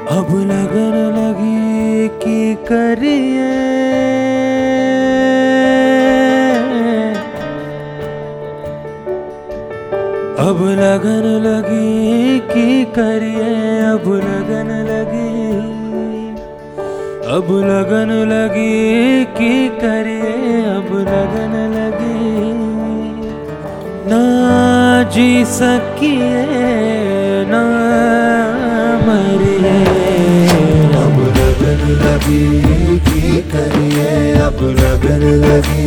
अब लगन लगी कि करिए, अब लगन लगी कि करिए, अब लगन लगी, अब लगन लगी कि करिए, अब लगन लगी। ना जी सकिए ना मरिए, अब लगन लगी कि करिए, अब लगन लगी,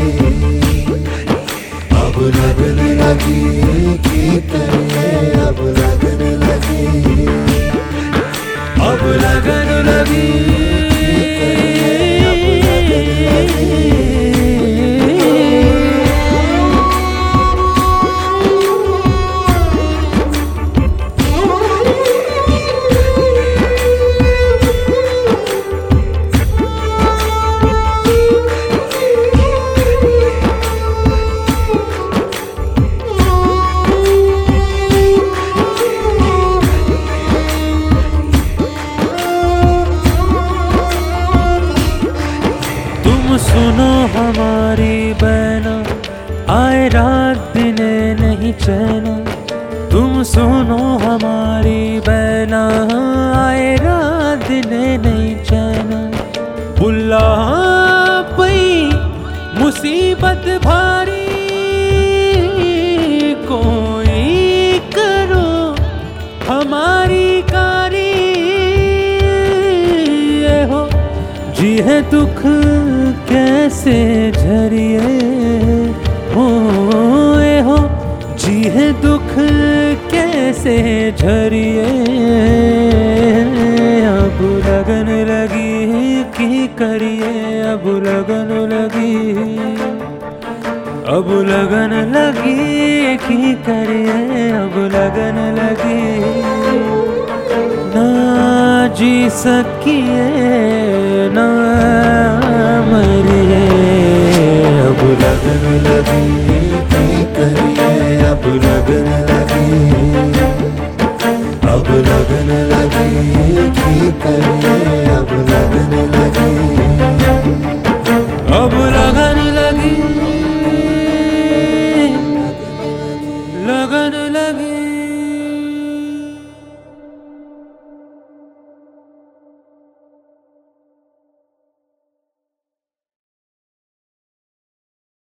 अब लगन लगी कि करिए, अब लगन लगी, अब लगन लगी। सुनो हमारी बहना, आए रात दिने नहीं चैना। तुम सुनो हमारी बहना, आए रात दिने नहीं चैना। बुल्ला पई मुसीबत भारी, कोई करो हमारी कारी। ये हो जी है दुख कैसे झरिए, हो जी है दुख कैसे झरिए। अब लगन लगी कि करिए, अब लगन लगी, अब लगन लगी कि करिए, अब लगन लगी। ना जी सकिए ना मरिए, अब लगन लगी कि करिए, अब लगन लगी, अब लगन लगी कि करिए, अब लगन लगी।